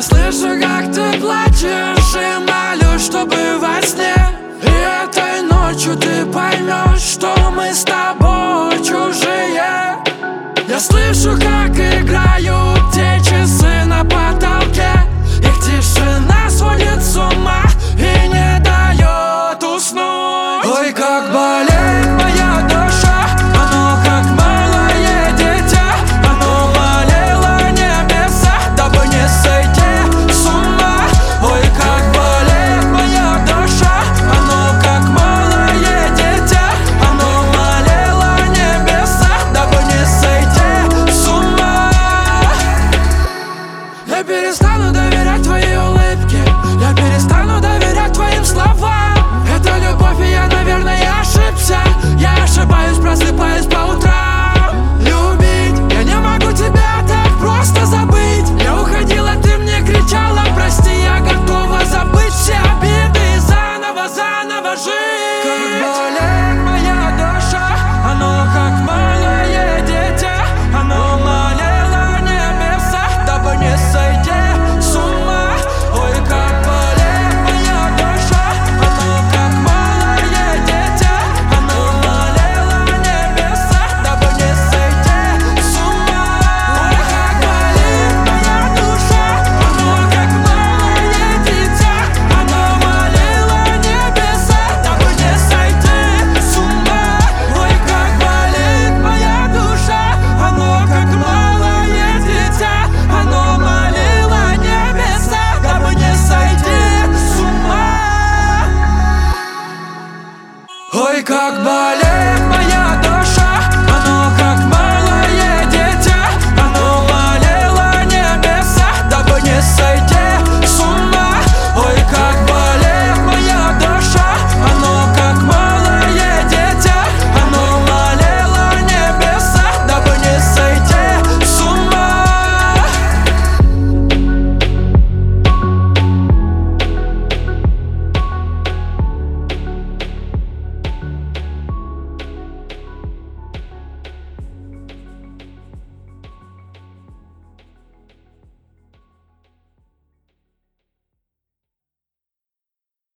слышу, как ты плачешь, и молюсь, чтобы во сне и этой ночью ты поймешь, что мы с тобой чужие. Я слышу, как играют те часы на потолке. Их тишина сводит с ума и не дает уснуть. Ой, как болит моя душа, оно как малое дитя. Оно молило небеса, дабы не сойти с ума. Ой, как болит моя душа, оно как малое дитя. Оно молило небеса, дабы не сойти с ума. Я перестану доверять твоей улыбке, я перестану доверять твоим словам. Это любовь, и я, наверное, ошибся. Я ошибаюсь, просыпаюсь по утрам. Любить, я не могу тебя так просто забыть. Я уходила, ты мне кричала: прости, я готова забыть все обиды и заново, заново жить. Как болит моя душа, оно как малое дитя. Оно молило небеса, дабы не сойти с ума. Ой, как болит моя душа, оно как малое дитя. Оно молило небеса, дабы не сойти с ума. Ой, как болит моя душа, оно как малое дитя. Оно молило небеса, дабы не сойти с ума. Ой, как болит моя душа, оно как малое дитя. Оно молило небеса, дабы не сойти с ума. Ой, как болит.